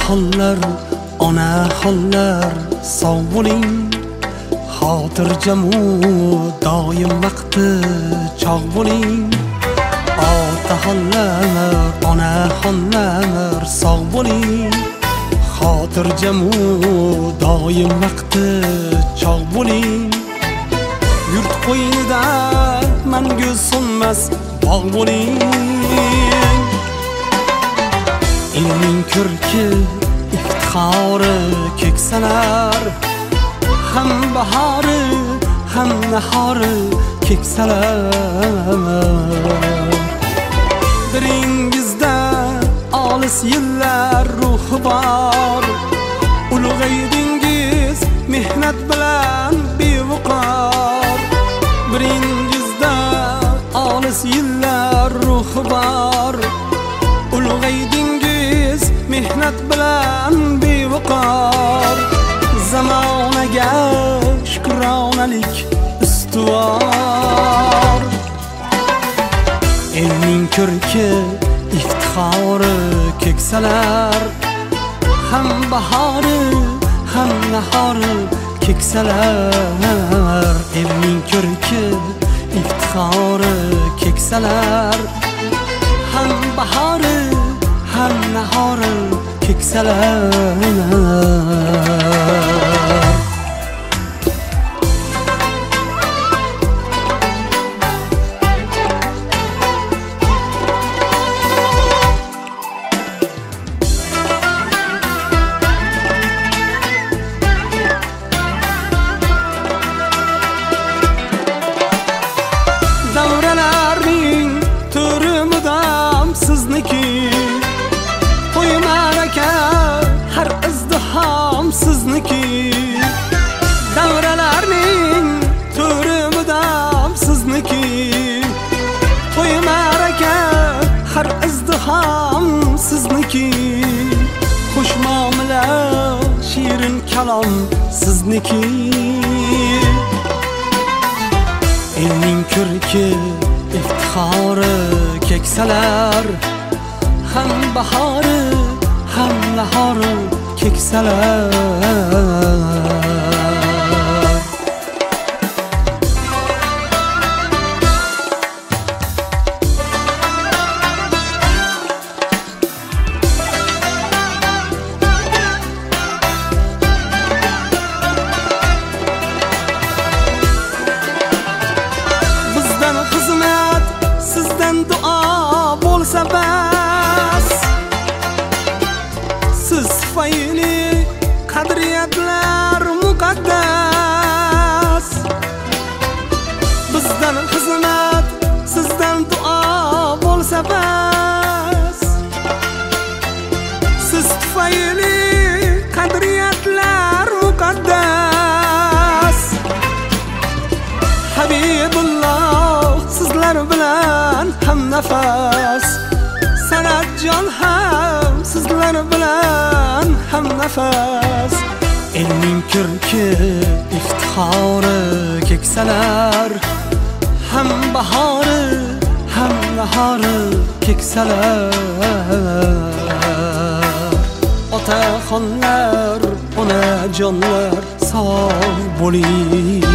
otaxonlar, onaxonlar sog' bo'ling. Xotirjamu doim vaqti chog' bo'ling. Otaxonlar, onaxonlar sog' bo'ling. Xotirjamu doim vaqti chog' bo'ling. Yurt qo'ynida mangu so'nmas bog' bo'ling. Elning ko'rki iftixori keksalar, ham bahori ham nahori keksalar. Diringizda olis yillar ruhi bor, ulug'aydingiz mehnat bilan bevuqor. Diringizda olis yillar ruhi bor, ulug'aydingiz mehnat bilan bevuqor. Zamonaga shukronalik ustuvor. Elning ko'rki iftixori keksalar, ham bahori ham nahori keksalar. Elning ko'rki iftixori keksalar, ham bahori ham nahori keksalar. Davralarning turi mudom sizniki, to'y ma'raka har izdihom sizniki. Davralarning turi mudom sizniki, to'y ma'raka har izdihom sizniki. Xush muomala shirin kalom sizniki. Elning ko'rki iftixori keksalar, ham bahori ham nahori keksalar. Sizdan duo bo'lsa bas, siz tufayli qadriyatlar muqaddas. Bizdan xizmat, sizdan duo bo'lsa bas, siz tufayli qadriyatlar muqaddas. Habibulloh sizlar bilan ham nafas, Sanatjon ham sizlar bilan ham nafas. Elning ko'rki iftixori keksalar, ham bahori ham nahori keksalar. Otaxonlar, onajonlar sog' bo'ling.